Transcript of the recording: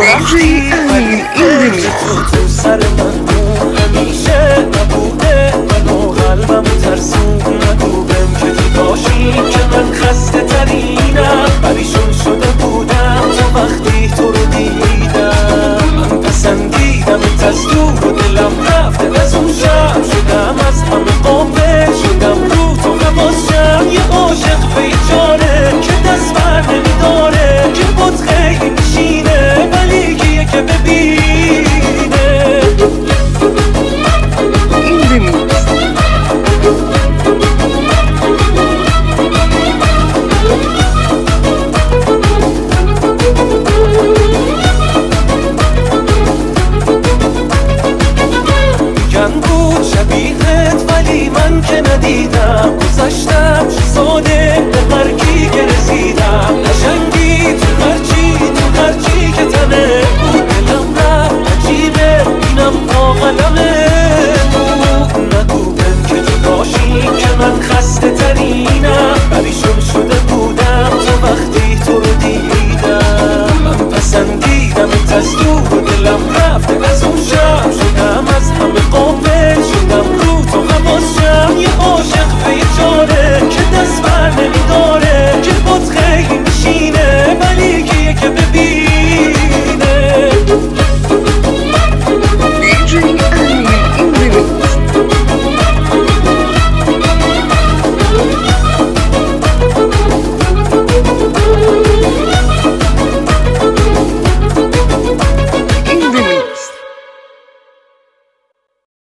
رفتی ولی تو سر من همیشه نبوده، منو قلبم ترسون نگو بهم که تو باشی که من خسته ترینم. پریشون شده بودم تا وقتی تو رو دیدم، من پسندیدمت از دور و دلم رفته از اون شب، شدم از همه قافل شدم رو تو حواسم، یه عاشق بیچاره که دست بر نمیداره، که بود خیلی میشینه ولی کیه که ببینه. این ریمیکس میگن بود شبیهت ولی من که ندیدم، گذشتم ساده به مرگی که رسیدم، قشنگی تو هرچی که تنه بود، دلم رفت عجیبه اینم با قلمه